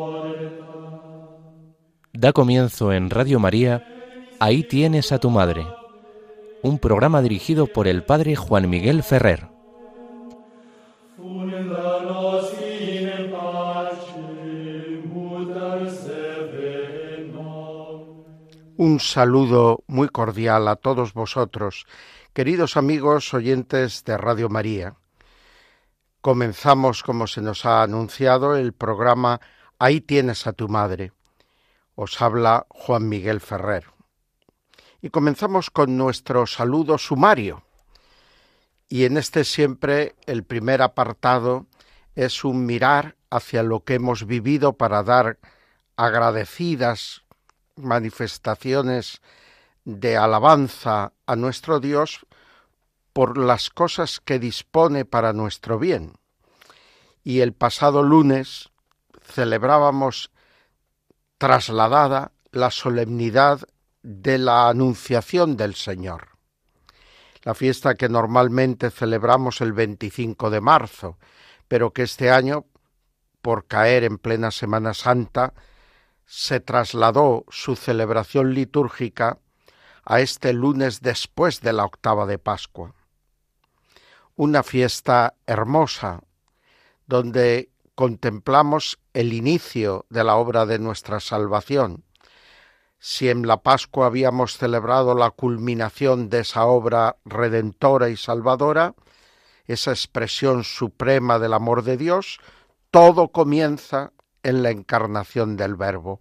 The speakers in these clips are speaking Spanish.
Da comienzo en Radio María, Ahí tienes a tu madre, un programa dirigido por el padre Juan Miguel Ferrer. Un saludo muy cordial a todos vosotros, queridos amigos oyentes de Radio María. Comenzamos, como se nos ha anunciado, el programa Ahí tienes a tu madre. Os habla Juan Miguel Ferrer. Y comenzamos con nuestro saludo sumario. Y en este siempre el primer apartado es un mirar hacia lo que hemos vivido para dar agradecidas manifestaciones de alabanza a nuestro Dios por las cosas que dispone para nuestro bien. Y el pasado lunes celebrábamos trasladada la solemnidad de la Anunciación del Señor, la fiesta que normalmente celebramos el 25 de marzo, pero que este año, por caer en plena Semana Santa, se trasladó su celebración litúrgica a este lunes después de la octava de Pascua. Una fiesta hermosa, donde contemplamos el inicio de la obra de nuestra salvación. Si en la Pascua habíamos celebrado la culminación de esa obra redentora y salvadora, esa expresión suprema del amor de Dios, todo comienza en la encarnación del Verbo.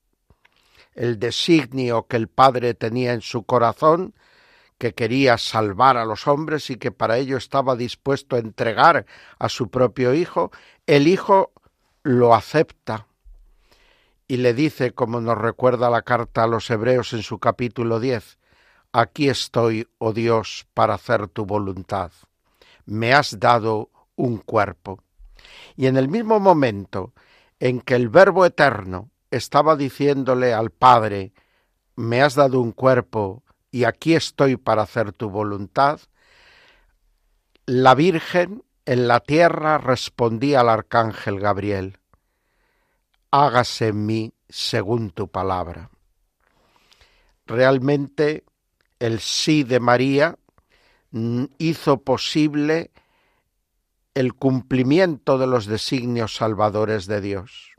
El designio que el Padre tenía en su corazón, que quería salvar a los hombres y que para ello estaba dispuesto a entregar a su propio Hijo, el Hijo lo acepta y le dice, como nos recuerda la carta a los Hebreos en su capítulo 10, «Aquí estoy, oh Dios, para hacer tu voluntad. Me has dado un cuerpo». Y en el mismo momento en que el Verbo eterno estaba diciéndole al Padre, «Me has dado un cuerpo y aquí estoy para hacer tu voluntad», la Virgen en la tierra respondía al arcángel Gabriel, «Hágase en mí según tu palabra». Realmente el sí de María hizo posible el cumplimiento de los designios salvadores de Dios.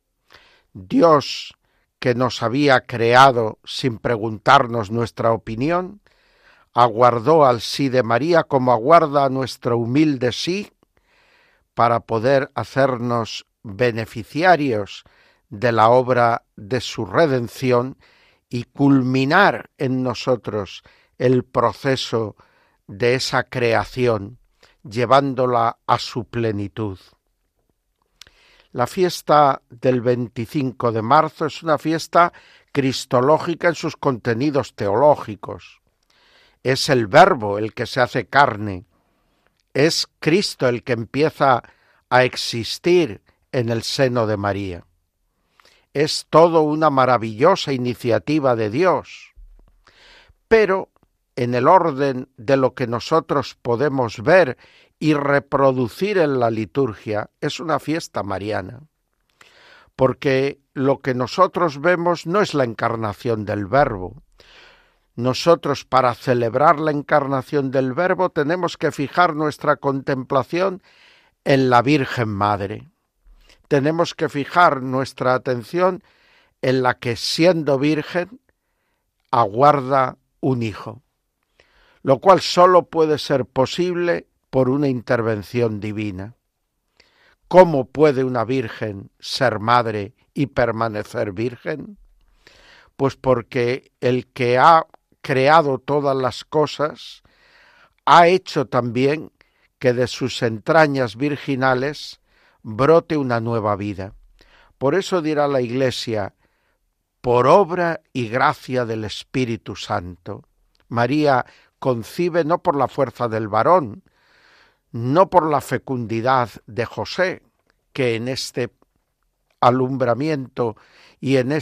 Dios, que nos había creado sin preguntarnos nuestra opinión, aguardó al sí de María como aguarda a nuestro humilde sí para poder hacernos beneficiarios de la obra de su redención y culminar en nosotros el proceso de esa creación, llevándola a su plenitud. La fiesta del 25 de marzo es una fiesta cristológica en sus contenidos teológicos. Es el Verbo el que se hace carne, es Cristo el que empieza a existir en el seno de María. Es todo una maravillosa iniciativa de Dios, pero en el orden de lo que nosotros podemos ver y reproducir en la liturgia, es una fiesta mariana, porque lo que nosotros vemos no es la encarnación del Verbo. Nosotros, para celebrar la encarnación del Verbo, tenemos que fijar nuestra contemplación en la Virgen Madre. Tenemos que fijar nuestra atención en la que, siendo virgen, aguarda un hijo, lo cual solo puede ser posible por una intervención divina. ¿Cómo puede una virgen ser madre y permanecer virgen? Pues porque el que ha creado todas las cosas ha hecho también que de sus entrañas virginales brote una nueva vida. Por eso dirá la Iglesia, por obra y gracia del Espíritu Santo. María concibe no por la fuerza del varón, no por la fecundidad de José, que en este alumbramiento y en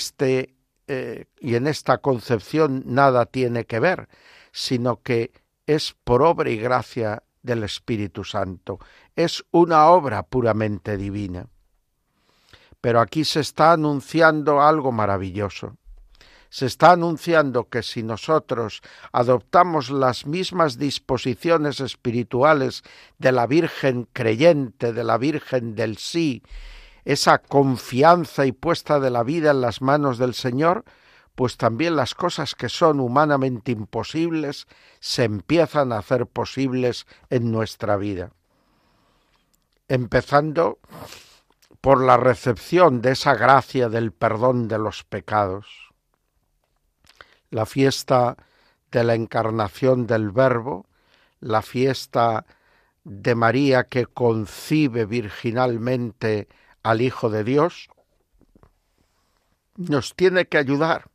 esta concepción nada tiene que ver, sino que es por obra y gracia del Espíritu Santo. Es una obra puramente divina. Pero aquí se está anunciando algo maravilloso. Se está anunciando que si nosotros adoptamos las mismas disposiciones espirituales de la Virgen creyente, de la Virgen del sí, esa confianza y puesta de la vida en las manos del Señor, pues también las cosas que son humanamente imposibles se empiezan a hacer posibles en nuestra vida. Empezando por la recepción de esa gracia del perdón de los pecados. La fiesta de la encarnación del Verbo, la fiesta de María que concibe virginalmente al Hijo de Dios, nos tiene que ayudar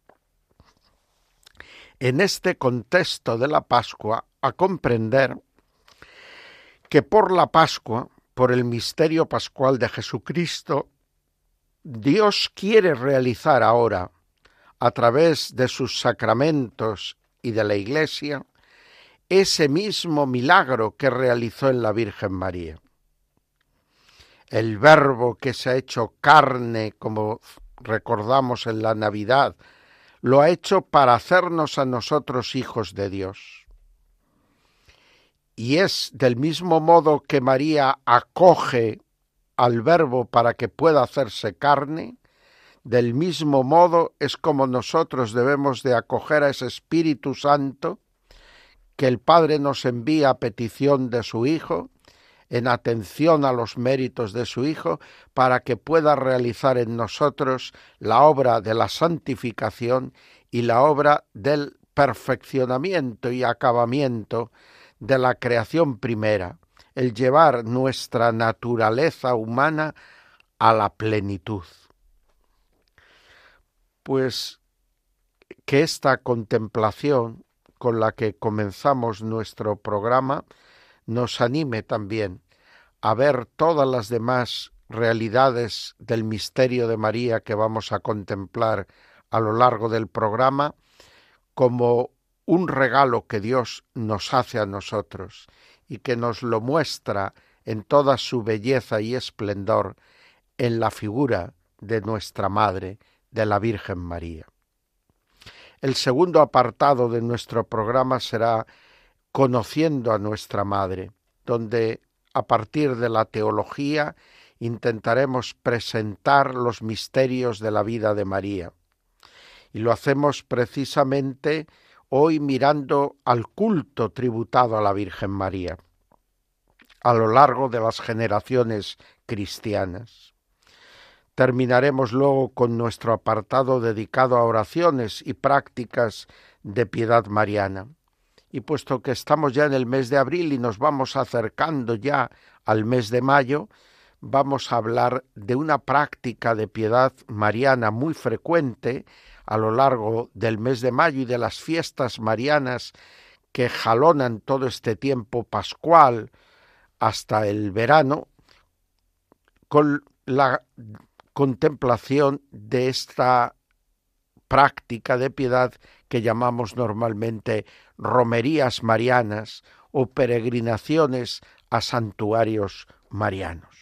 en este contexto de la Pascua a comprender que por la Pascua, por el misterio pascual de Jesucristo, Dios quiere realizar ahora, a través de sus sacramentos y de la Iglesia, ese mismo milagro que realizó en la Virgen María. El Verbo que se ha hecho carne, como recordamos en la Navidad, lo ha hecho para hacernos a nosotros hijos de Dios. Y es del mismo modo que María acoge al Verbo para que pueda hacerse carne, del mismo modo es como nosotros debemos de acoger a ese Espíritu Santo que el Padre nos envía a petición de su Hijo, en atención a los méritos de su Hijo, para que pueda realizar en nosotros la obra de la santificación y la obra del perfeccionamiento y acabamiento de la creación primera, el llevar nuestra naturaleza humana a la plenitud. Pues que esta contemplación con la que comenzamos nuestro programa nos anime también a ver todas las demás realidades del misterio de María que vamos a contemplar a lo largo del programa como un regalo que Dios nos hace a nosotros y que nos lo muestra en toda su belleza y esplendor en la figura de nuestra Madre, de la Virgen María. El segundo apartado de nuestro programa será Conociendo a nuestra Madre, donde a partir de la teología intentaremos presentar los misterios de la vida de María. Y lo hacemos precisamente hoy mirando al culto tributado a la Virgen María a lo largo de las generaciones cristianas. Terminaremos luego con nuestro apartado dedicado a oraciones y prácticas de piedad mariana. Y puesto que estamos ya en el mes de abril y nos vamos acercando ya al mes de mayo, vamos a hablar de una práctica de piedad mariana muy frecuente a lo largo del mes de mayo y de las fiestas marianas que jalonan todo este tiempo pascual hasta el verano, con la contemplación de esta práctica de piedad que llamamos normalmente romerías marianas o peregrinaciones a santuarios marianos.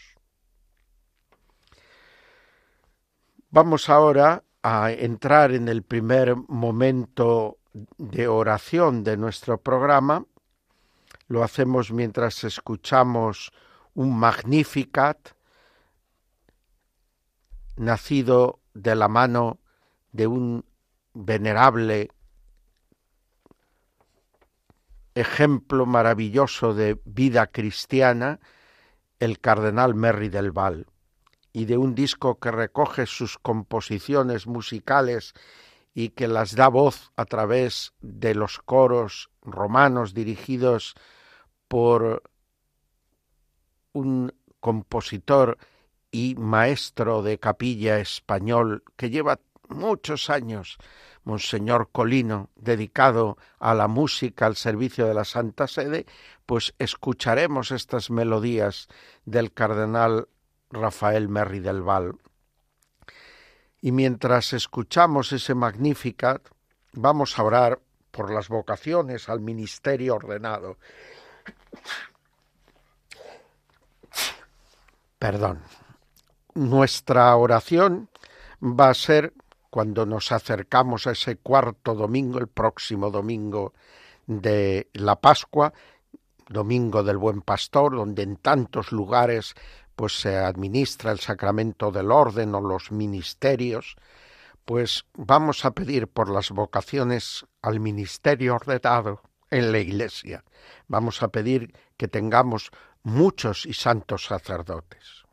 Vamos ahora a entrar en el primer momento de oración de nuestro programa. Lo hacemos mientras escuchamos un Magnificat nacido de la mano de un venerable ejemplo maravilloso de vida cristiana, el cardenal Merry del Val, y de un disco que recoge sus composiciones musicales y que las da voz a través de los coros romanos dirigidos por un compositor y maestro de capilla español que lleva muchos años, Monseñor Colino, dedicado a la música al servicio de la Santa Sede, pues escucharemos estas melodías del cardenal Rafael Merry del Val. Y mientras escuchamos ese Magnificat, vamos a orar por las vocaciones al ministerio ordenado. nuestra oración va a ser, cuando nos acercamos a ese cuarto domingo, el próximo domingo de la Pascua, domingo del Buen Pastor, donde en tantos lugares pues se administra el sacramento del orden o los ministerios, pues vamos a pedir por las vocaciones al ministerio ordenado en la Iglesia. Vamos a pedir que tengamos muchos y santos sacerdotes.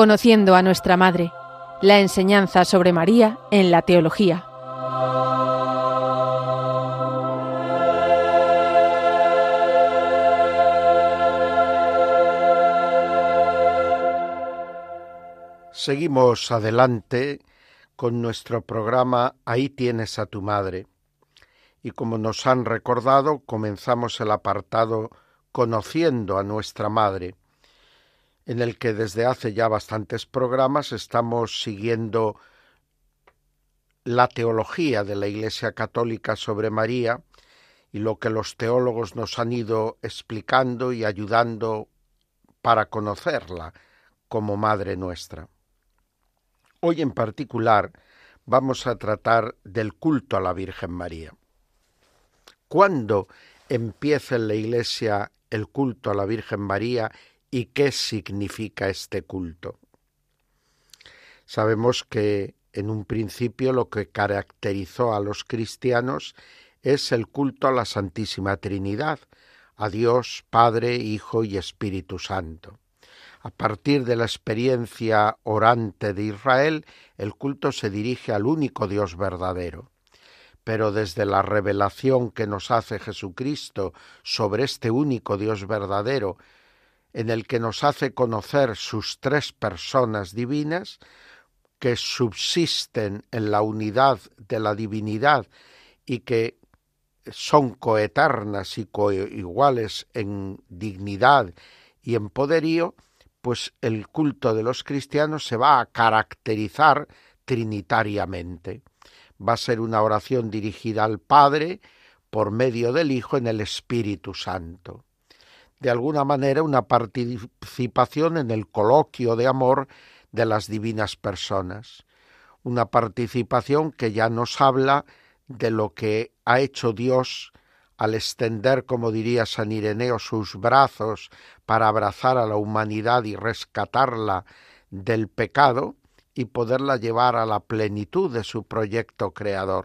Conociendo a nuestra Madre, la enseñanza sobre María en la teología. Seguimos adelante con nuestro programa Ahí tienes a tu madre. Y como nos han recordado, comenzamos el apartado Conociendo a nuestra madre, en el que desde hace ya bastantes programas estamos siguiendo la teología de la Iglesia Católica sobre María y lo que los teólogos nos han ido explicando y ayudando para conocerla como Madre nuestra. Hoy en particular vamos a tratar del culto a la Virgen María. ¿Cuándo empieza en la Iglesia el culto a la Virgen María y qué significa este culto? Sabemos que en un principio lo que caracterizó a los cristianos es el culto a la Santísima Trinidad, a Dios, Padre, Hijo y Espíritu Santo. A partir de la experiencia orante de Israel, el culto se dirige al único Dios verdadero. Pero desde la revelación que nos hace Jesucristo sobre este único Dios verdadero, en el que nos hace conocer sus tres personas divinas, que subsisten en la unidad de la divinidad y que son coeternas y coiguales en dignidad y en poderío, pues el culto de los cristianos se va a caracterizar trinitariamente. Va a ser una oración dirigida al Padre por medio del Hijo en el Espíritu Santo. De alguna manera una participación en el coloquio de amor de las divinas personas. Una participación que ya nos habla de lo que ha hecho Dios al extender, como diría San Ireneo, sus brazos para abrazar a la humanidad y rescatarla del pecado y poderla llevar a la plenitud de su proyecto creador.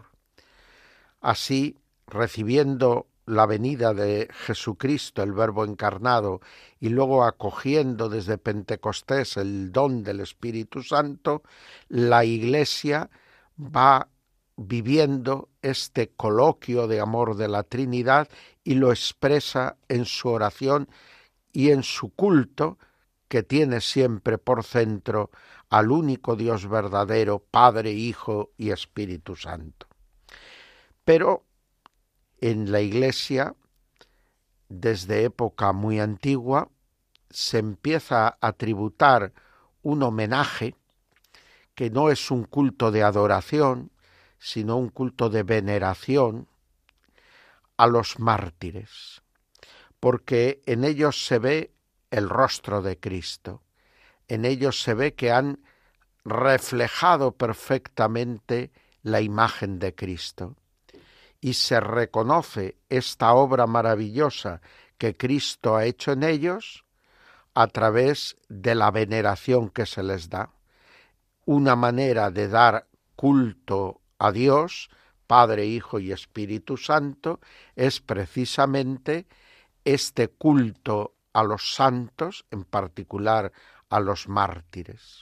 Así, recibiendo la venida de Jesucristo, el Verbo encarnado, y luego acogiendo desde Pentecostés el don del Espíritu Santo, la Iglesia va viviendo este coloquio de amor de la Trinidad y lo expresa en su oración y en su culto, que tiene siempre por centro al único Dios verdadero, Padre, Hijo y Espíritu Santo. Pero en la Iglesia, desde época muy antigua, se empieza a tributar un homenaje que no es un culto de adoración, sino un culto de veneración a los mártires, porque en ellos se ve el rostro de Cristo, en ellos se ve que han reflejado perfectamente la imagen de Cristo, y se reconoce esta obra maravillosa que Cristo ha hecho en ellos a través de la veneración que se les da. Una manera de dar culto a Dios, Padre, Hijo y Espíritu Santo, es precisamente este culto a los santos, en particular a los mártires.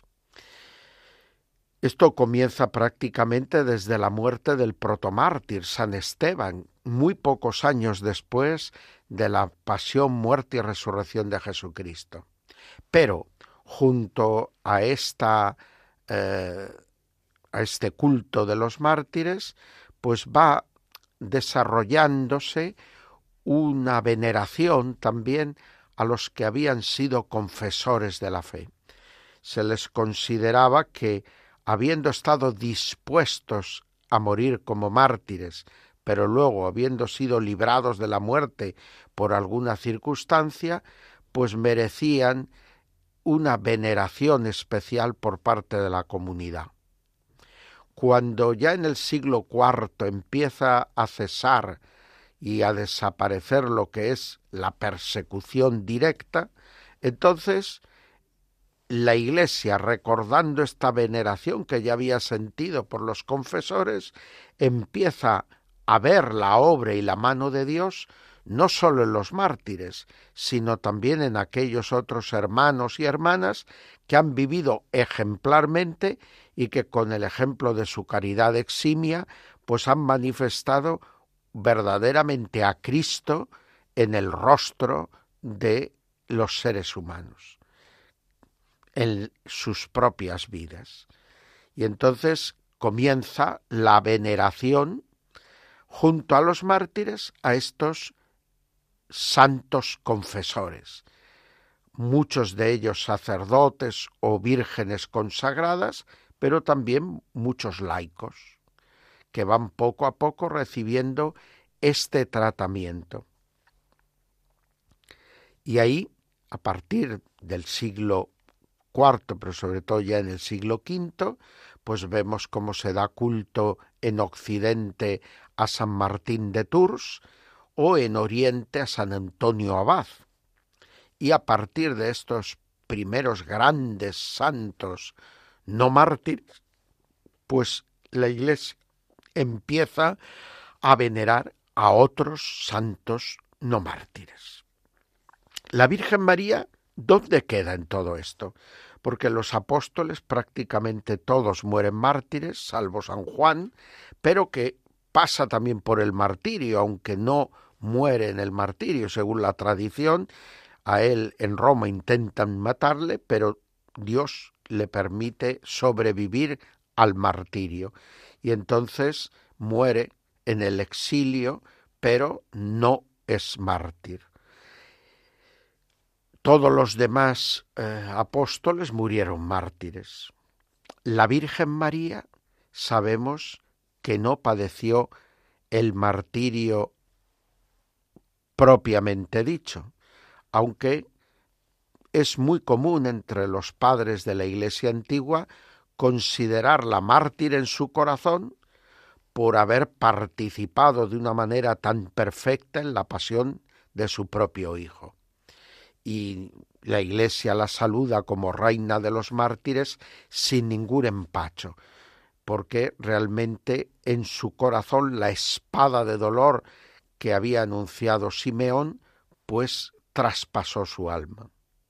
Esto comienza prácticamente desde la muerte del protomártir, San Esteban, muy pocos años después de la pasión, muerte y resurrección de Jesucristo. Pero junto a este culto de los mártires, pues va desarrollándose una veneración también a los que habían sido confesores de la fe. Se les consideraba que, habiendo estado dispuestos a morir como mártires, pero luego habiendo sido librados de la muerte por alguna circunstancia, pues merecían una veneración especial por parte de la comunidad. Cuando ya en el siglo IV empieza a cesar y a desaparecer lo que es la persecución directa, entonces la Iglesia, recordando esta veneración que ya había sentido por los confesores, empieza a ver la obra y la mano de Dios no solo en los mártires, sino también en aquellos otros hermanos y hermanas que han vivido ejemplarmente y que con el ejemplo de su caridad eximia, pues han manifestado verdaderamente a Cristo en el rostro de los seres humanos, en sus propias vidas. Y entonces comienza la veneración junto a los mártires a estos santos confesores, muchos de ellos sacerdotes o vírgenes consagradas, pero también muchos laicos, que van poco a poco recibiendo este tratamiento. Y ahí, a partir del siglo IV, pero sobre todo ya en el siglo V, pues vemos cómo se da culto en Occidente a San Martín de Tours o en Oriente a San Antonio Abad. Y a partir de estos primeros grandes santos no mártires, pues la Iglesia empieza a venerar a otros santos no mártires. La Virgen María, ¿dónde queda en todo esto? Porque los apóstoles prácticamente todos mueren mártires, salvo San Juan, pero que pasa también por el martirio, aunque no muere en el martirio, según la tradición. A él en Roma intentan matarle, pero Dios le permite sobrevivir al martirio. Y entonces muere en el exilio, pero no es mártir. Todos los demás apóstoles murieron mártires. La Virgen María sabemos que no padeció el martirio propiamente dicho, aunque es muy común entre los padres de la Iglesia antigua considerarla mártir en su corazón por haber participado de una manera tan perfecta en la pasión de su propio Hijo. Y la Iglesia la saluda como reina de los mártires sin ningún empacho, porque realmente en su corazón la espada de dolor que había anunciado Simeón, pues traspasó su alma.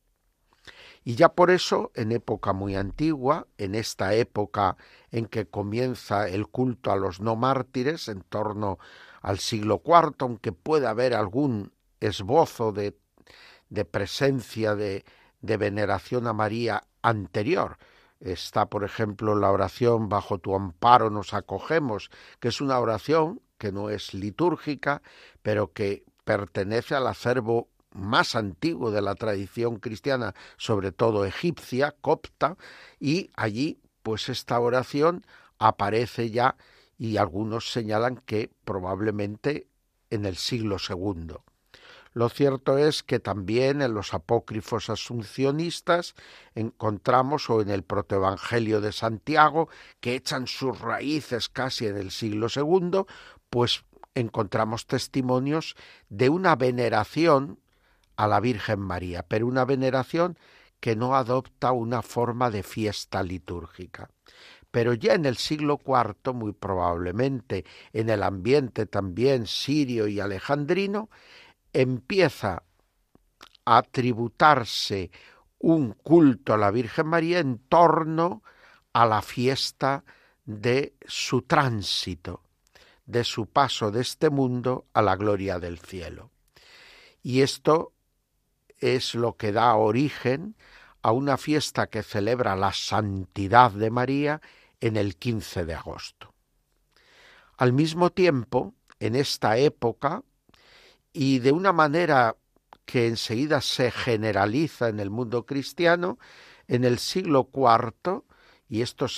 Y ya por eso, en época muy antigua, en esta época en que comienza el culto a los no mártires, en torno al siglo IV, aunque pueda haber algún esbozo de presencia de veneración a María anterior. Está, por ejemplo, la oración Bajo tu amparo nos acogemos, que es una oración que no es litúrgica, pero que pertenece al acervo más antiguo de la tradición cristiana, sobre todo egipcia, copta, y allí pues esta oración aparece ya, y algunos señalan que probablemente en el siglo II. Lo cierto es que también en los apócrifos asuncionistas encontramos, o en el protoevangelio de Santiago, que echan sus raíces casi en el siglo II, pues encontramos testimonios de una veneración a la Virgen María, pero una veneración que no adopta una forma de fiesta litúrgica. Pero ya en el siglo IV, muy probablemente en el ambiente también sirio y alejandrino, empieza a tributarse un culto a la Virgen María en torno a la fiesta de su tránsito, de su paso de este mundo a la gloria del cielo. Y esto es lo que da origen a una fiesta que celebra la santidad de María en el 15 de agosto. Al mismo tiempo, en esta época, y de una manera que enseguida se generaliza en el mundo cristiano, en el siglo IV, y esto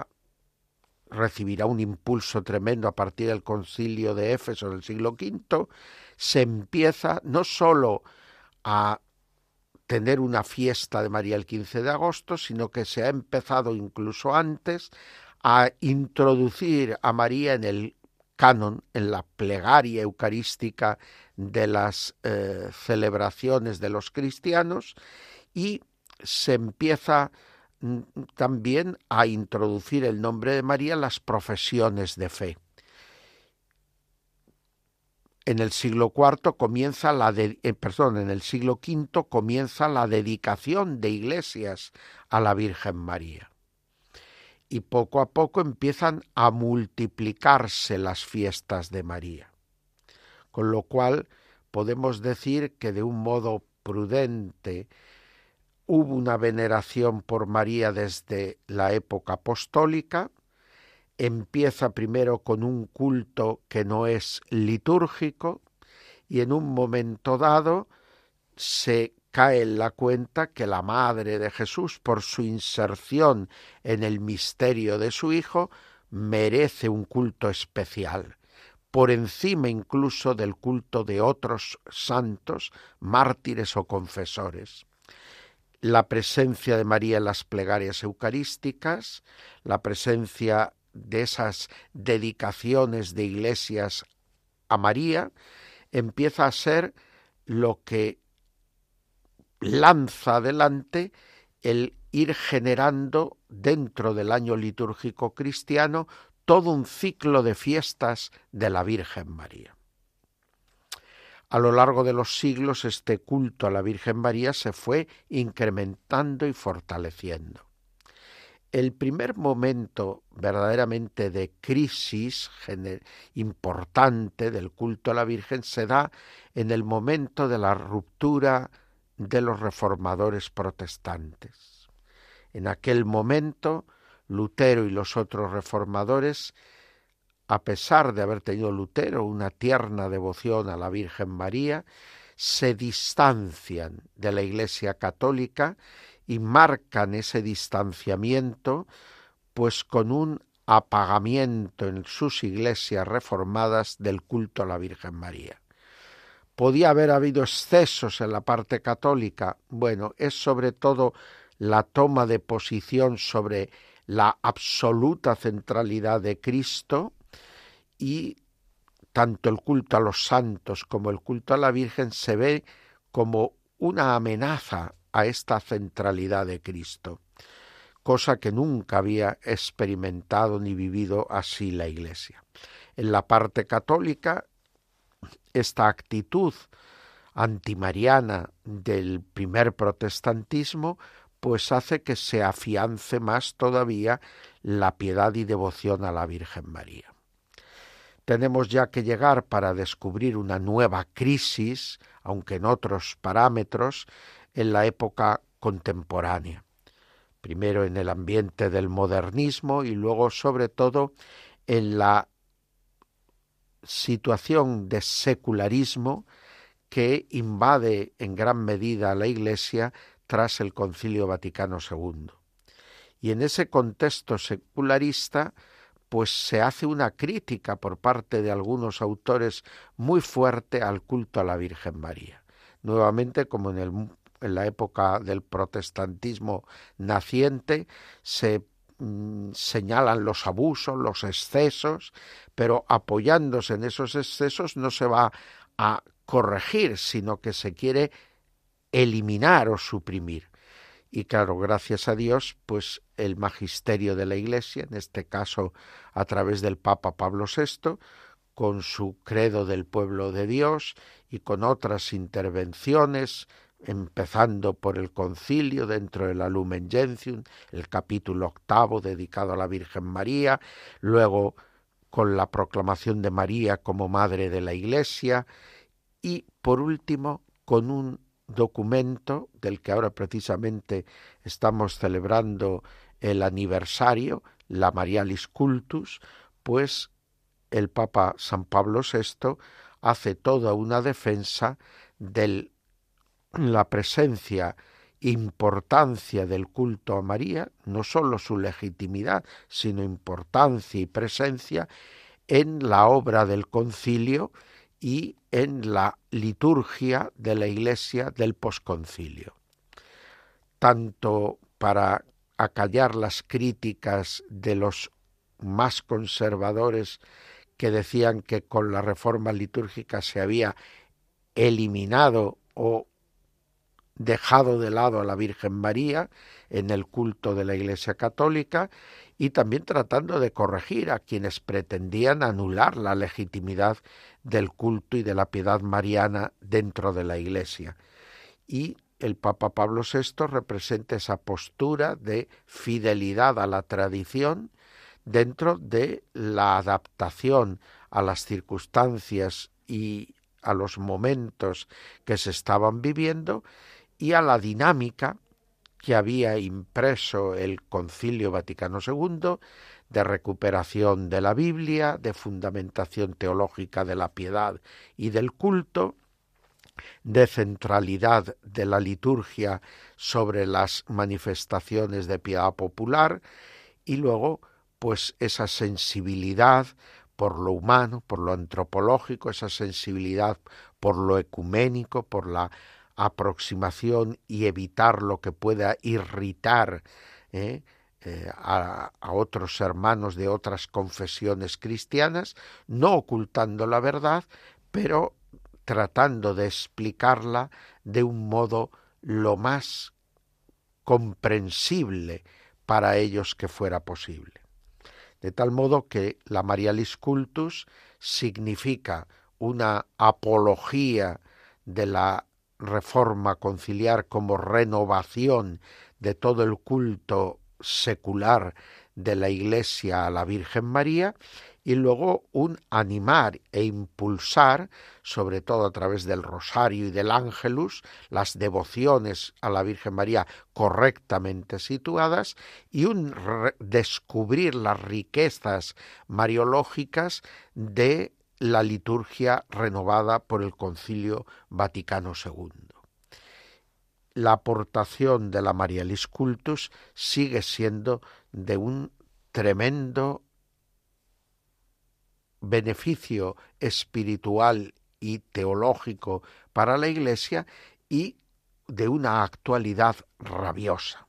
recibirá un impulso tremendo a partir del concilio de Éfeso del siglo V, se empieza no solo a tener una fiesta de María el 15 de agosto, sino que se ha empezado incluso antes a introducir a María en el canon, en la plegaria eucarística de las celebraciones de los cristianos, y se empieza también a introducir el nombre de María en las profesiones de fe. En el siglo IV comienza en el siglo V comienza la dedicación de iglesias a la Virgen María. Y poco a poco empiezan a multiplicarse las fiestas de María. Con lo cual podemos decir que de un modo prudente hubo una veneración por María desde la época apostólica. Empieza primero con un culto que no es litúrgico y en un momento dado se cae en la cuenta que la Madre de Jesús, por su inserción en el misterio de su Hijo, merece un culto especial, por encima incluso del culto de otros santos, mártires o confesores. La presencia de María en las plegarias eucarísticas, la presencia de esas dedicaciones de iglesias a María, empieza a ser lo que lanza adelante el ir generando dentro del año litúrgico cristiano todo un ciclo de fiestas de la Virgen María. A lo largo de los siglos este culto a la Virgen María se fue incrementando y fortaleciendo. El primer momento verdaderamente de crisis importante del culto a la Virgen se da en el momento de la ruptura de los reformadores protestantes. En aquel momento, Lutero y los otros reformadores, a pesar de haber tenido Lutero una tierna devoción a la Virgen María, se distancian de la Iglesia católica y marcan ese distanciamiento pues con un apagamiento en sus iglesias reformadas del culto a la Virgen María. ¿Podía haber habido excesos en la parte católica? Bueno, es sobre todo la toma de posición sobre la absoluta centralidad de Cristo, y tanto el culto a los santos como el culto a la Virgen se ve como una amenaza a esta centralidad de Cristo, cosa que nunca había experimentado ni vivido así la Iglesia. En la parte católica, esta actitud antimariana del primer protestantismo pues hace que se afiance más todavía la piedad y devoción a la Virgen María. Tenemos ya que llegar para descubrir una nueva crisis, aunque en otros parámetros, en la época contemporánea. Primero en el ambiente del modernismo y luego sobre todo en la situación de secularismo que invade en gran medida a la Iglesia tras el Concilio Vaticano II. Y en ese contexto secularista pues se hace una crítica por parte de algunos autores muy fuerte al culto a la Virgen María. Nuevamente, como en la época del protestantismo naciente, se señalan los abusos, los excesos, pero apoyándose en esos excesos no se va a corregir, sino que se quiere eliminar o suprimir. Y claro, gracias a Dios, pues el magisterio de la Iglesia, en este caso a través del Papa Pablo VI, con su credo del pueblo de Dios y con otras intervenciones, empezando por el concilio dentro de la Lumen Gentium, el capítulo 8 dedicado a la Virgen María, luego con la proclamación de María como Madre de la Iglesia y, por último, con un documento del que ahora precisamente estamos celebrando el aniversario, la Marialis Cultus, pues el Papa San Pablo VI hace toda una defensa de la presencia e importancia del culto a María, no solo su legitimidad, sino importancia y presencia en la obra del concilio y en la liturgia de la Iglesia del posconcilio. Tanto para acallar las críticas de los más conservadores que decían que con la reforma litúrgica se había eliminado o dejado de lado a la Virgen María en el culto de la Iglesia Católica, y también tratando de corregir a quienes pretendían anular la legitimidad del culto y de la piedad mariana dentro de la Iglesia. Y el Papa Pablo VI representa esa postura de fidelidad a la tradición dentro de la adaptación a las circunstancias y a los momentos que se estaban viviendo y a la dinámica que había impreso el Concilio Vaticano II de recuperación de la Biblia, de fundamentación teológica de la piedad y del culto, de centralidad de la liturgia sobre las manifestaciones de piedad popular, y luego pues esa sensibilidad por lo humano, por lo antropológico, esa sensibilidad por lo ecuménico, por la aproximación y evitar lo que pueda irritar a otros hermanos de otras confesiones cristianas, no ocultando la verdad, pero tratando de explicarla de un modo lo más comprensible para ellos que fuera posible. De tal modo que la Marialis Cultus significa una apología de la reforma conciliar como renovación de todo el culto secular de la Iglesia a la Virgen María, y luego un animar e impulsar, sobre todo a través del rosario y del ángelus, las devociones a la Virgen María correctamente situadas, y un descubrir las riquezas mariológicas de la liturgia renovada por el Concilio Vaticano II. La aportación de la Marialis Cultus sigue siendo de un tremendo beneficio espiritual y teológico para la Iglesia y de una actualidad rabiosa.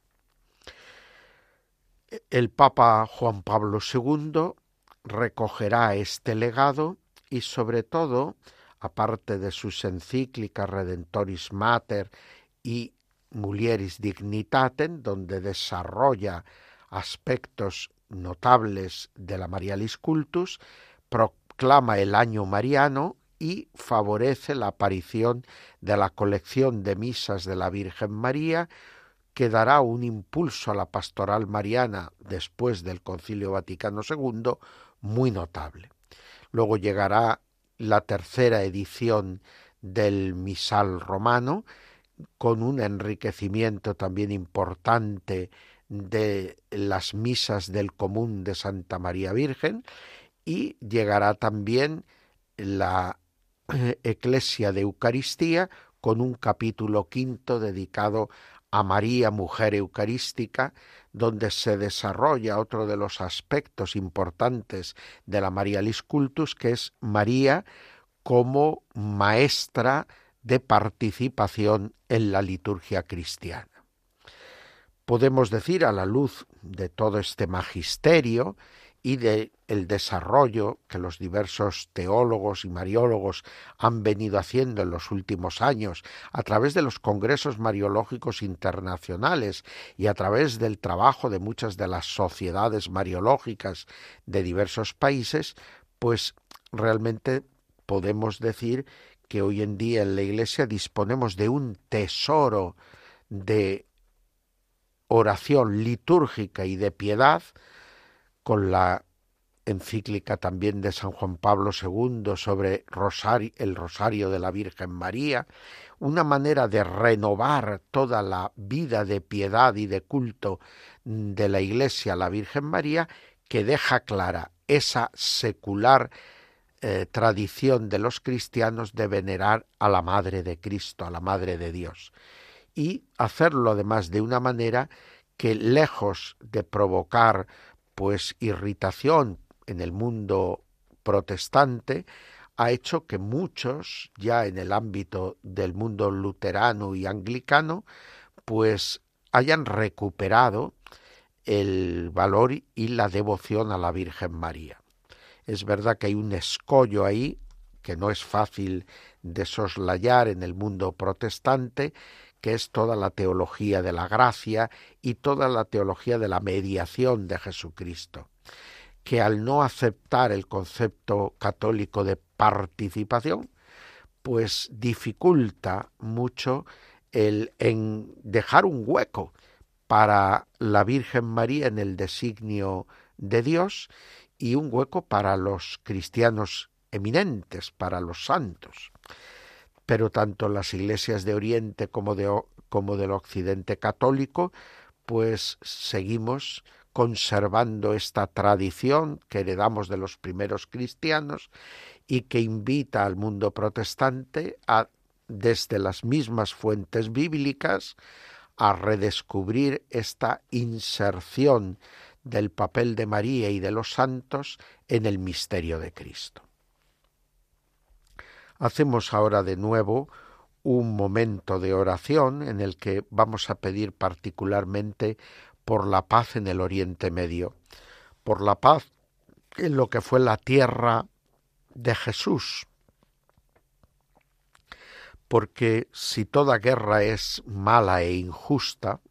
El Papa Juan Pablo II recogerá este legado y, sobre todo, aparte de sus encíclicas Redentoris Mater y Mulieris Dignitatem, donde desarrolla aspectos notables de la Marialis Cultus, proclama el año mariano y favorece la aparición de la colección de misas de la Virgen María, que dará un impulso a la pastoral mariana después del Concilio Vaticano II muy notable. Luego llegará la tercera edición del Misal Romano, con un enriquecimiento también importante de las misas del común de Santa María Virgen, y llegará también la Eclesia de Eucaristía, con un capítulo quinto dedicado a María, mujer eucarística, donde se desarrolla otro de los aspectos importantes de la Marialis Cultus, que es María como maestra de participación en la liturgia cristiana. Podemos decir, a la luz de todo este magisterio y del desarrollo que los diversos teólogos y mariólogos han venido haciendo en los últimos años a través de los congresos mariológicos internacionales y a través del trabajo de muchas de las sociedades mariológicas de diversos países, pues realmente podemos decir que hoy en día en la Iglesia disponemos de un tesoro de oración litúrgica y de piedad, con la encíclica también de San Juan Pablo II sobre el Rosario de la Virgen María, una manera de renovar toda la vida de piedad y de culto de la Iglesia a la Virgen María, que deja clara esa secular tradición de los cristianos de venerar a la Madre de Cristo, a la Madre de Dios, y hacerlo además de una manera que, lejos de provocar pues irritación en el mundo protestante, ha hecho que muchos, ya en el ámbito del mundo luterano y anglicano, pues hayan recuperado el valor y la devoción a la Virgen María. Es verdad que hay un escollo ahí que no es fácil de soslayar en el mundo protestante, que es toda la teología de la gracia y toda la teología de la mediación de Jesucristo, que al no aceptar el concepto católico de participación, pues dificulta mucho el en dejar un hueco para la Virgen María en el designio de Dios y un hueco para los cristianos eminentes, para los santos. Pero tanto las iglesias de Oriente como del Occidente católico, pues seguimos conservando esta tradición que heredamos de los primeros cristianos y que invita al mundo protestante desde las mismas fuentes bíblicas, a redescubrir esta inserción del papel de María y de los santos en el misterio de Cristo. Hacemos ahora de nuevo un momento de oración en el que vamos a pedir particularmente por la paz en el Oriente Medio, por la paz en lo que fue la tierra de Jesús, porque si toda guerra es mala e injusta,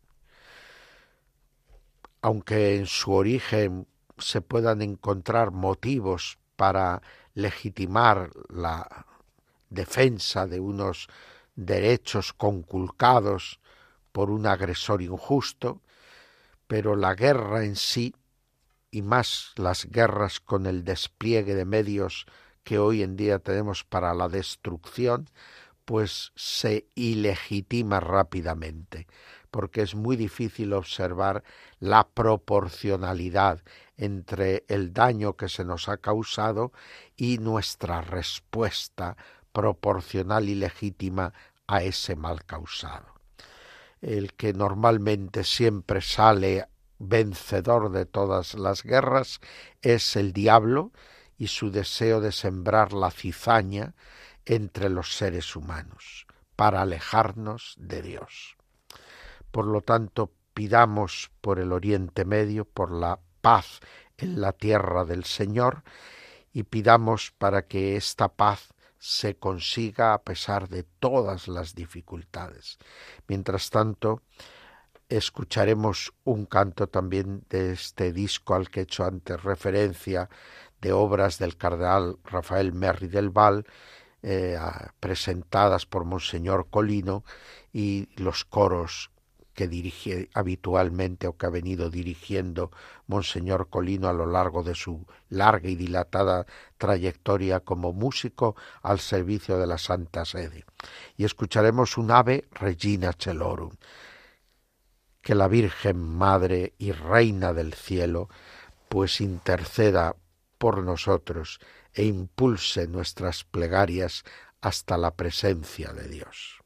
aunque en su origen se puedan encontrar motivos para legitimar la defensa de unos derechos conculcados por un agresor injusto, pero la guerra en sí, y más las guerras con el despliegue de medios que hoy en día tenemos para la destrucción, pues se ilegitima rápidamente, porque es muy difícil observar la proporcionalidad entre el daño que se nos ha causado y nuestra respuesta proporcional y legítima a ese mal causado. El que normalmente siempre sale vencedor de todas las guerras es el diablo y su deseo de sembrar la cizaña entre los seres humanos para alejarnos de Dios. Por lo tanto, pidamos por el Oriente Medio, por la paz en la tierra del Señor, y pidamos para que esta paz se consiga a pesar de todas las dificultades. Mientras tanto, escucharemos un canto también de este disco al que he hecho antes referencia, de obras del cardenal Rafael Merri del Val, presentadas por Monseñor Colino, y los coros que dirige habitualmente o que ha venido dirigiendo Monseñor Colino a lo largo de su larga y dilatada trayectoria como músico al servicio de la Santa Sede. Y escucharemos un Ave Regina Celorum. Que la Virgen Madre y Reina del Cielo pues interceda por nosotros e impulse nuestras plegarias hasta la presencia de Dios.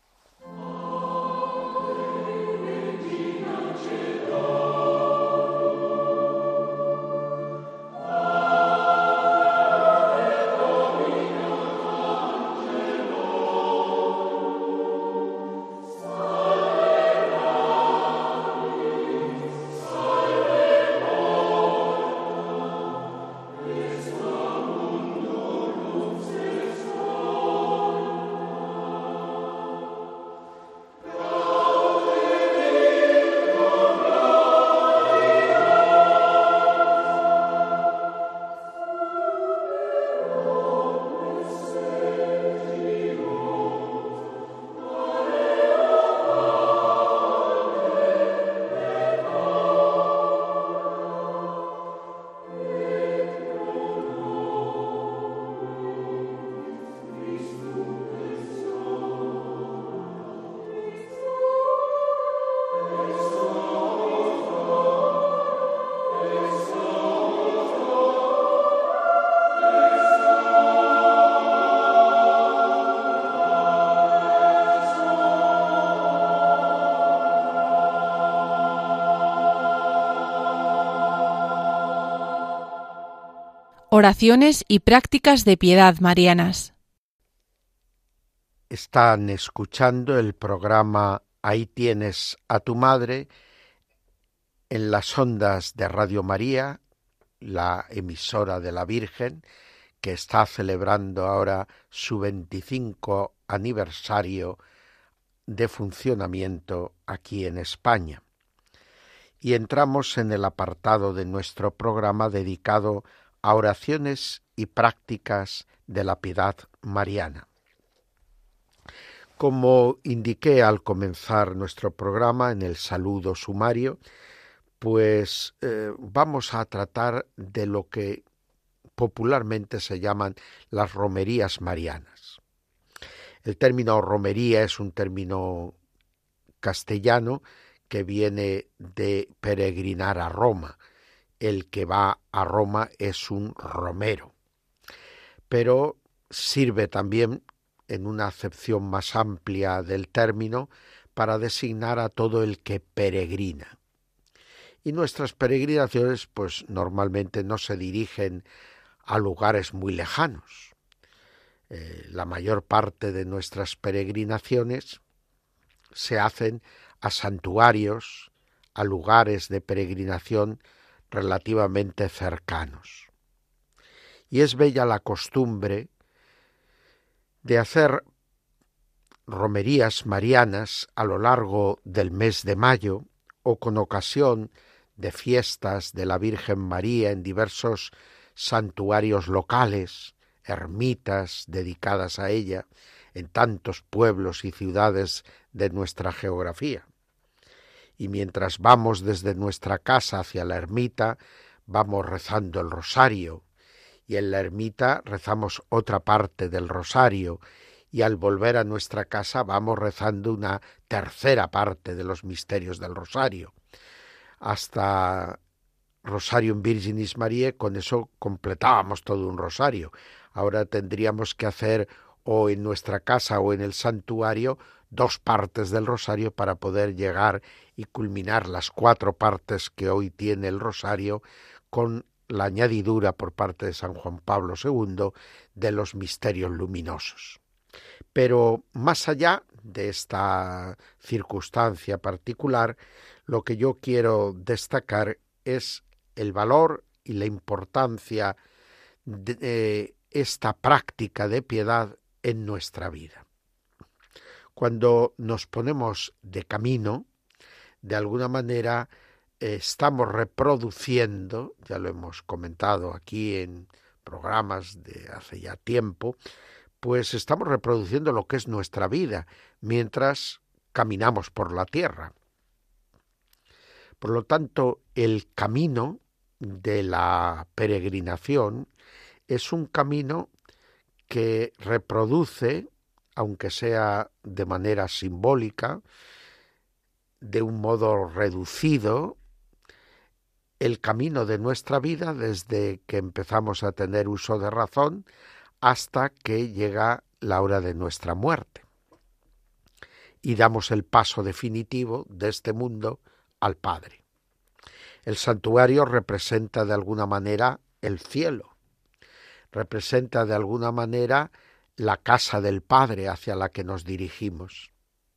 Oraciones y prácticas de piedad marianas. Están escuchando el programa Ahí tienes a tu madre en las ondas de Radio María, la emisora de la Virgen, que está celebrando ahora su 25 aniversario de funcionamiento aquí en España. Y entramos en el apartado de nuestro programa dedicado a oraciones y prácticas de la piedad mariana. Como indiqué al comenzar nuestro programa en el saludo sumario, pues vamos a tratar de lo que popularmente se llaman las romerías marianas. El término romería es un término castellano que viene de peregrinar a Roma. El que va a Roma es un romero, pero sirve también, en una acepción más amplia del término, para designar a todo el que peregrina. Y nuestras peregrinaciones, pues normalmente no se dirigen a lugares muy lejanos. La mayor parte de nuestras peregrinaciones se hacen a santuarios, a lugares de peregrinación relativamente cercanos. Y es bella la costumbre de hacer romerías marianas a lo largo del mes de mayo o con ocasión de fiestas de la Virgen María en diversos santuarios locales, ermitas dedicadas a ella en tantos pueblos y ciudades de nuestra geografía. Y mientras vamos desde nuestra casa hacia la ermita, vamos rezando el rosario, y en la ermita rezamos otra parte del rosario, y al volver a nuestra casa vamos rezando una tercera parte de los misterios del rosario. Hasta Rosarium Virginis Mariae, con eso completábamos todo un rosario. Ahora tendríamos que hacer o en nuestra casa o en el santuario 2 partes del rosario para poder llegar y culminar las 4 partes que hoy tiene el rosario, con la añadidura por parte de San Juan Pablo II de los misterios luminosos. Pero más allá de esta circunstancia particular, lo que yo quiero destacar es el valor y la importancia de esta práctica de piedad en nuestra vida. Cuando nos ponemos de camino, de alguna manera estamos reproduciendo, ya lo hemos comentado aquí en programas de hace ya tiempo, pues estamos reproduciendo lo que es nuestra vida mientras caminamos por la tierra. Por lo tanto, el camino de la peregrinación es un camino que reproduce, aunque sea de manera simbólica, de un modo reducido, el camino de nuestra vida desde que empezamos a tener uso de razón hasta que llega la hora de nuestra muerte. Y damos el paso definitivo de este mundo al Padre. El santuario representa de alguna manera el cielo, representa de alguna manera la casa del Padre hacia la que nos dirigimos.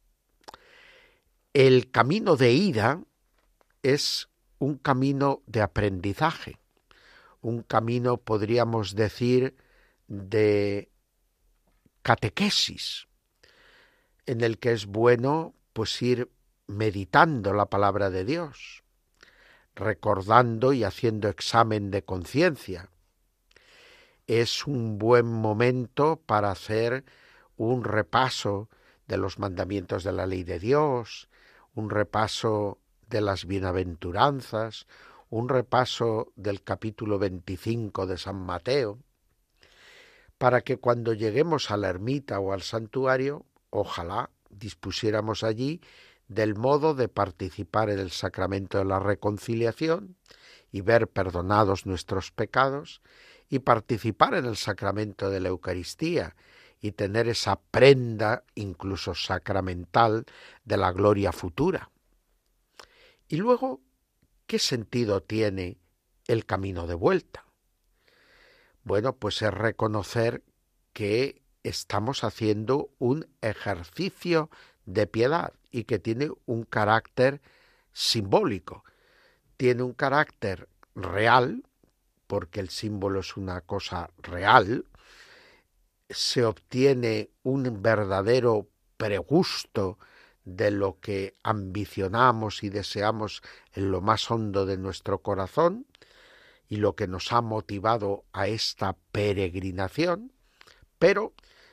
El camino de ida es un camino de aprendizaje, un camino, podríamos decir, de catequesis, en el que es bueno pues ir meditando la palabra de Dios, recordando y haciendo examen de conciencia. Es un buen momento para hacer un repaso de los mandamientos de la ley de Dios, un repaso de las bienaventuranzas, un repaso del capítulo 25 de San Mateo, para que cuando lleguemos a la ermita o al santuario, ojalá dispusiéramos allí del modo de participar en el sacramento de la reconciliación y ver perdonados nuestros pecados, y participar en el sacramento de la Eucaristía y tener esa prenda incluso sacramental de la gloria futura. Y luego, ¿qué sentido tiene el camino de vuelta? Bueno, pues es reconocer que estamos haciendo un ejercicio de piedad y que tiene un carácter simbólico, tiene un carácter real, porque el símbolo es una cosa real, se obtiene un verdadero pregusto de lo que ambicionamos y deseamos en lo más hondo de nuestro corazón y lo que nos ha motivado a esta peregrinación, pero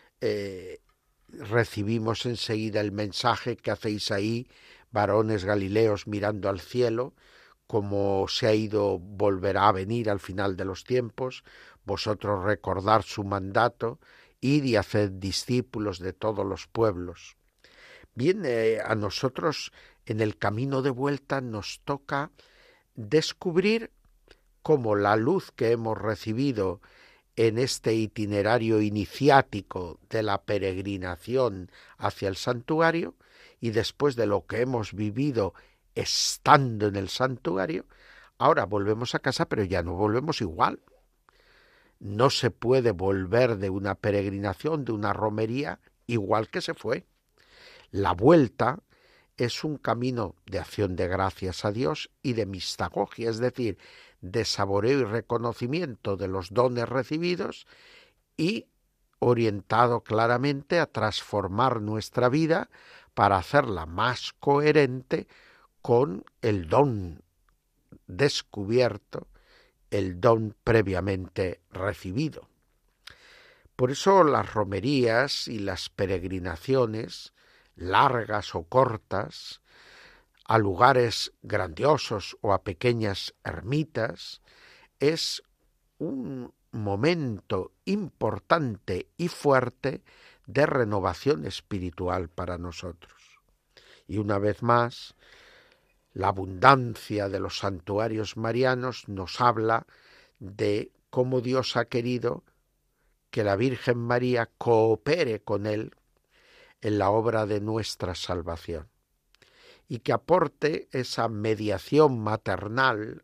recibimos enseguida el mensaje que hacéis ahí, varones galileos mirando al cielo, como se ha ido, volverá a venir al final de los tiempos, vosotros recordad su mandato, id y haced discípulos de todos los pueblos. Bien, a nosotros en el camino de vuelta nos toca descubrir cómo la luz que hemos recibido en este itinerario iniciático de la peregrinación hacia el santuario y después de lo que hemos vivido estando en el santuario, ahora volvemos a casa, pero ya no volvemos igual. No se puede volver de una peregrinación, de una romería, igual que se fue. La vuelta es un camino de acción de gracias a Dios y de mistagogia, es decir, de saboreo y reconocimiento de los dones recibidos y orientado claramente a transformar nuestra vida para hacerla más coherente con el don descubierto, el don previamente recibido. Por eso las romerías y las peregrinaciones, largas o cortas, a lugares grandiosos o a pequeñas ermitas, es un momento importante y fuerte de renovación espiritual para nosotros. Y una vez más, la abundancia de los santuarios marianos nos habla de cómo Dios ha querido que la Virgen María coopere con Él en la obra de nuestra salvación y que aporte esa mediación maternal,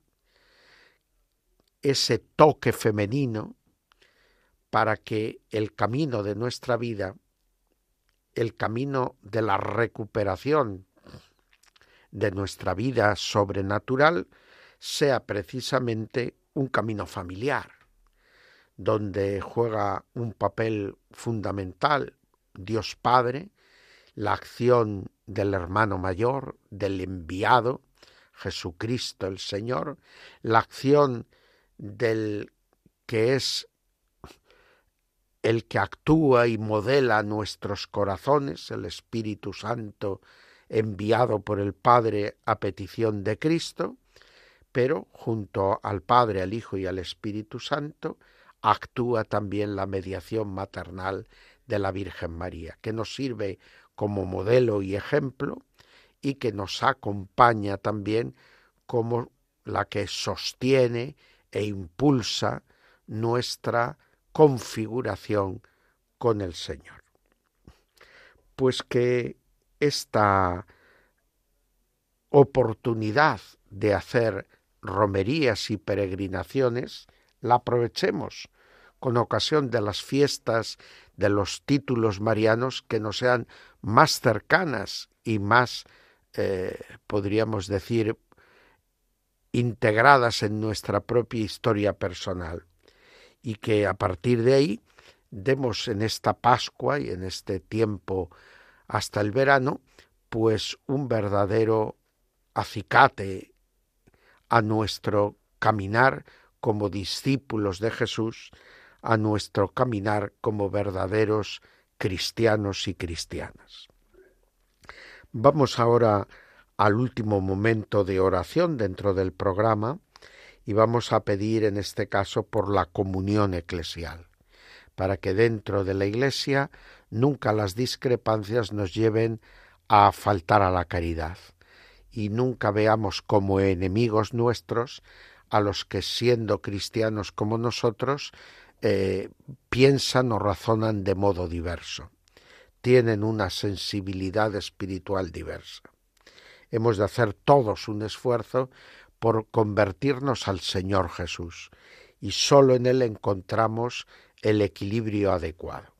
ese toque femenino para que el camino de nuestra vida, el camino de la recuperación de nuestra vida sobrenatural, sea precisamente un camino familiar, donde juega un papel fundamental Dios Padre, la acción del hermano mayor, del enviado, Jesucristo el Señor, la acción del que es el que actúa y modela nuestros corazones, el Espíritu Santo enviado por el Padre a petición de Cristo, pero junto al Padre, al Hijo y al Espíritu Santo actúa también la mediación maternal de la Virgen María, que nos sirve como modelo y ejemplo y que nos acompaña también como la que sostiene e impulsa nuestra configuración con el Señor. Pues que esta oportunidad de hacer romerías y peregrinaciones la aprovechemos con ocasión de las fiestas de los títulos marianos que nos sean más cercanas y más, podríamos decir, integradas en nuestra propia historia personal, y que a partir de ahí demos en esta Pascua y en este tiempo hasta el verano, pues un verdadero acicate a nuestro caminar como discípulos de Jesús, a nuestro caminar como verdaderos cristianos y cristianas. Vamos ahora al último momento de oración dentro del programa y vamos a pedir en este caso por la comunión eclesial, para que dentro de la Iglesia nunca las discrepancias nos lleven a faltar a la caridad y nunca veamos como enemigos nuestros a los que, siendo cristianos como nosotros, piensan o razonan de modo diverso. Tienen una sensibilidad espiritual diversa. Hemos de hacer todos un esfuerzo por convertirnos al Señor Jesús, y sólo en Él encontramos el equilibrio adecuado.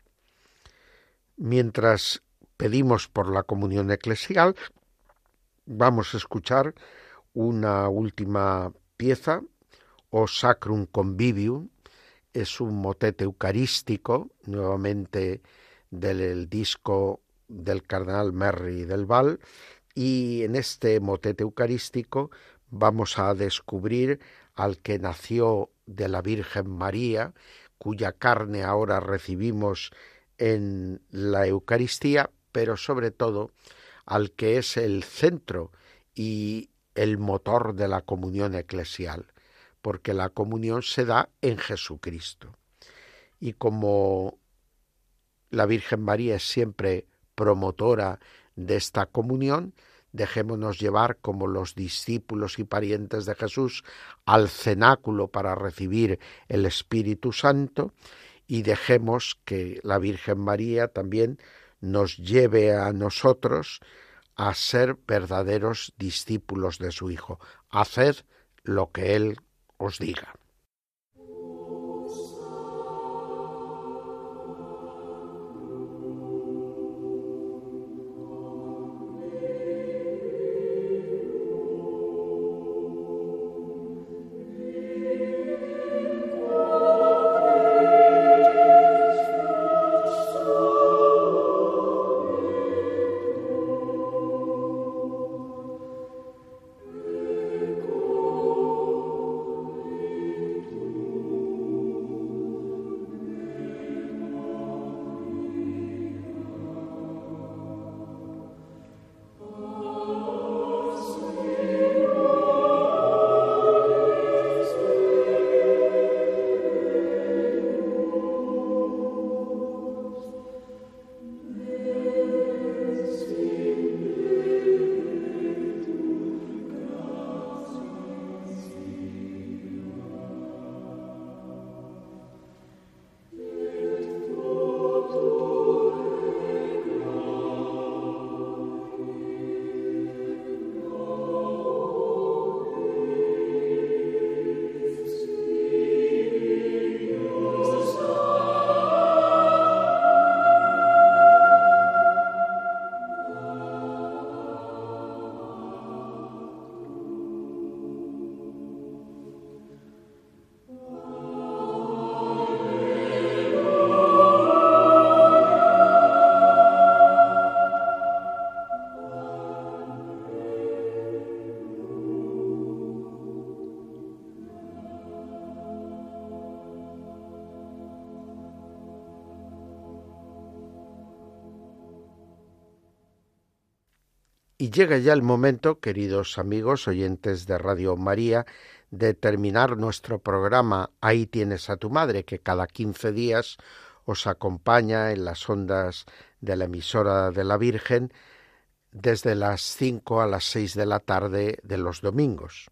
Mientras pedimos por la comunión eclesial, vamos a escuchar una última pieza, O Sacrum Convivium. Es un motete eucarístico, nuevamente del disco del cardenal Merry del Val, y en este motete eucarístico vamos a descubrir al que nació de la Virgen María, cuya carne ahora recibimos en la Eucaristía, pero sobre todo al que es el centro y el motor de la comunión eclesial, porque la comunión se da en Jesucristo. Y como la Virgen María es siempre promotora de esta comunión, dejémonos llevar como los discípulos y parientes de Jesús al cenáculo para recibir el Espíritu Santo, y dejemos que la Virgen María también nos lleve a nosotros a ser verdaderos discípulos de su Hijo. Haced lo que Él os diga. Y llega ya el momento, queridos amigos oyentes de Radio María, de terminar nuestro programa Ahí tienes a tu madre, que cada 15 días os acompaña en las ondas de la emisora de la Virgen desde las 5 a las 6 de la tarde de los domingos.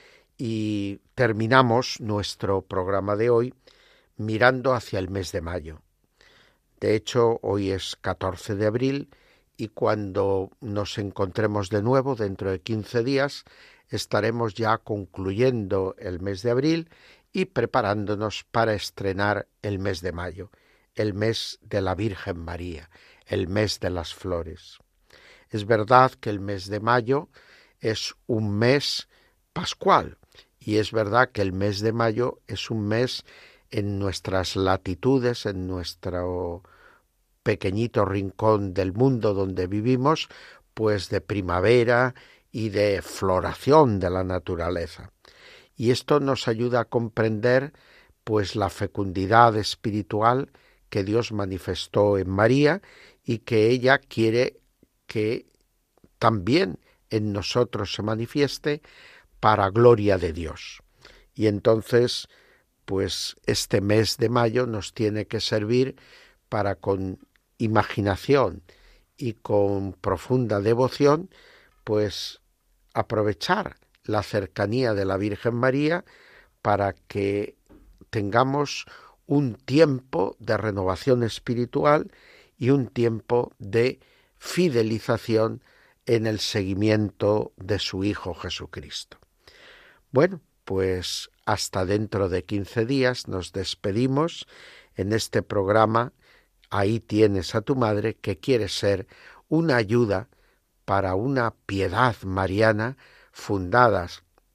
Y terminamos nuestro programa de hoy mirando hacia el mes de mayo. De hecho, hoy es 14 de abril y cuando nos encontremos de nuevo dentro de 15 días estaremos ya concluyendo el mes de abril y preparándonos para estrenar el mes de mayo, el mes de la Virgen María, el mes de las flores. Es verdad que el mes de mayo es un mes pascual y es verdad que el mes de mayo es un mes en nuestras latitudes, en nuestro pequeñito rincón del mundo donde vivimos, pues de primavera y de floración de la naturaleza. Y esto nos ayuda a comprender pues la fecundidad espiritual que Dios manifestó en María y que ella quiere que también en nosotros se manifieste para gloria de Dios. Y entonces, pues este mes de mayo nos tiene que servir para con imaginación y con profunda devoción, pues aprovechar la cercanía de la Virgen María para que tengamos un tiempo de renovación espiritual y un tiempo de fidelización en el seguimiento de su Hijo Jesucristo. Bueno, pues hasta dentro de 15 días nos despedimos en este programa Ahí tienes a tu madre, que quiere ser una ayuda para una piedad mariana fundada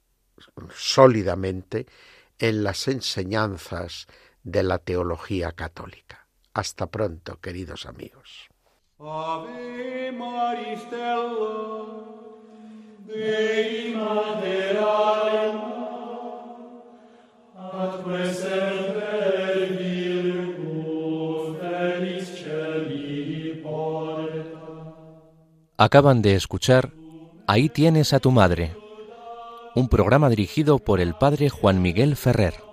sólidamente en las enseñanzas de la teología católica. Hasta pronto, queridos amigos. Ave Maris Stella, Dei Mater alma, atque semper Virgo felis celi porta. Acaban de escuchar Ahí tienes a tu madre, un programa dirigido por el padre Juan Miguel Ferrer.